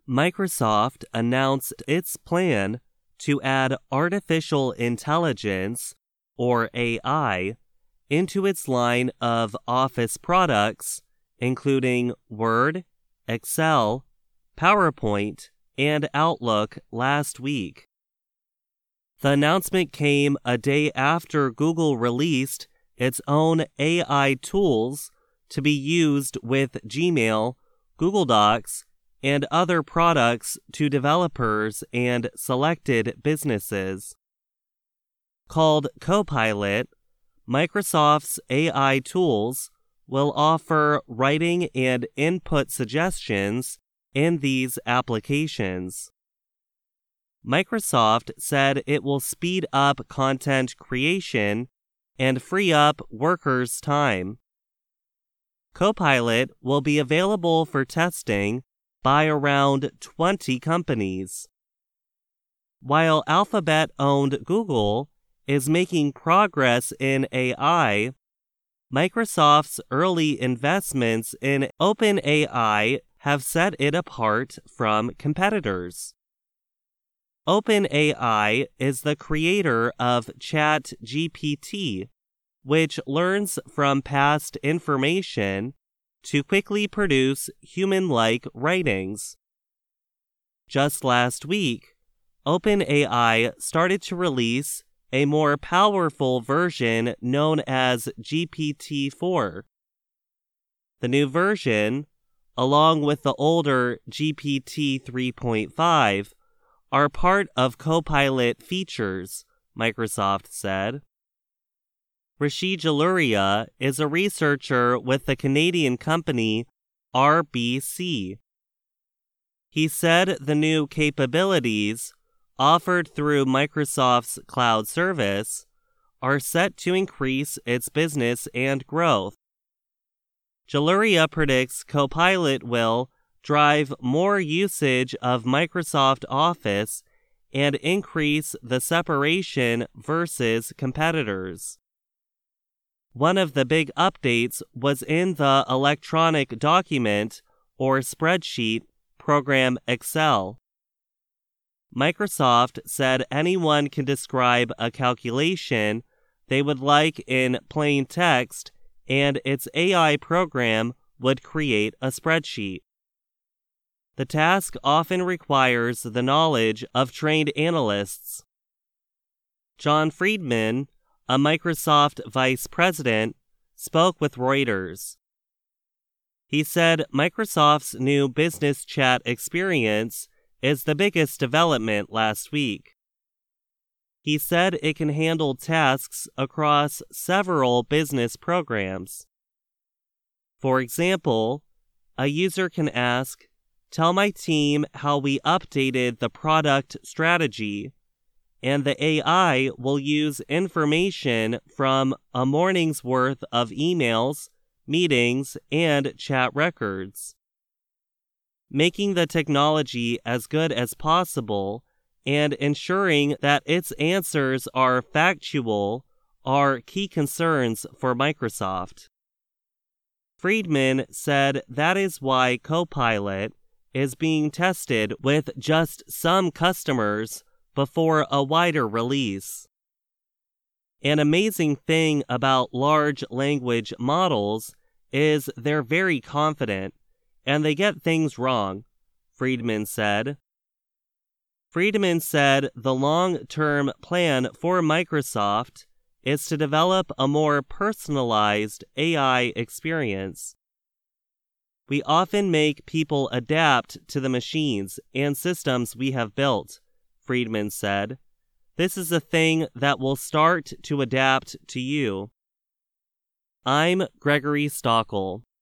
Microsoft announced its plan to add artificial intelligence, or AI, into its line of Office products, including Word, Excel, PowerPoint, and Outlook last week. The announcement came a day after Google released its own AI tools to be used with Gmail, Google Docs, and other products to developers and selected businesses. Called Copilot, Microsoft's AI tools will offer writing and input suggestions in these applications. Microsoft said it will speed up content creation and free up workers' time. Copilot will be available for testing by around 20 companies. While Alphabet-owned Google is making progress in AI, Microsoft's early investments in OpenAI have set it apart from competitors. OpenAI is the creator of ChatGPT, which learns from past information to quickly produce human-like writings. Just last week, OpenAI started to release a more powerful version known as GPT-4. The new version, along with the older GPT 3.5, are part of Copilot features, Microsoft said. Rishi Jaluria is a researcher with the Canadian company RBC. He said the new capabilities offered through Microsoft's cloud service are set to increase its business and growth. Jaluria predicts Copilot will drive more usage of Microsoft Office and increase the separation versus competitors. One of the big updates was in the electronic document or spreadsheet program Excel. Microsoft said anyone can describe a calculation they would like in plain text, and its AI program would create a spreadsheet. The task often requires the knowledge of trained analysts. John Friedman, a Microsoft vice president, spoke with Reuters. He said Microsoft's new business chat experience is the biggest development last week. He said it can handle tasks across several business programs. For example, a user can ask, "Tell my team how we updated the product strategy," and the AI will use information from a morning's worth of emails, meetings, and chat records. Making the technology as good as possible and ensuring that its answers are factual are key concerns for Microsoft. Friedman said that is why Copilot is being tested with just some customers before a wider release. An amazing thing about large language models is they're very confident, and they get things wrong, Friedman said. Friedman said the long-term plan for Microsoft is to develop a more personalized AI experience. We often make people adapt to the machines and systems we have built, Friedman said. This is a thing that will start to adapt to you. I'm Gregory Stockel.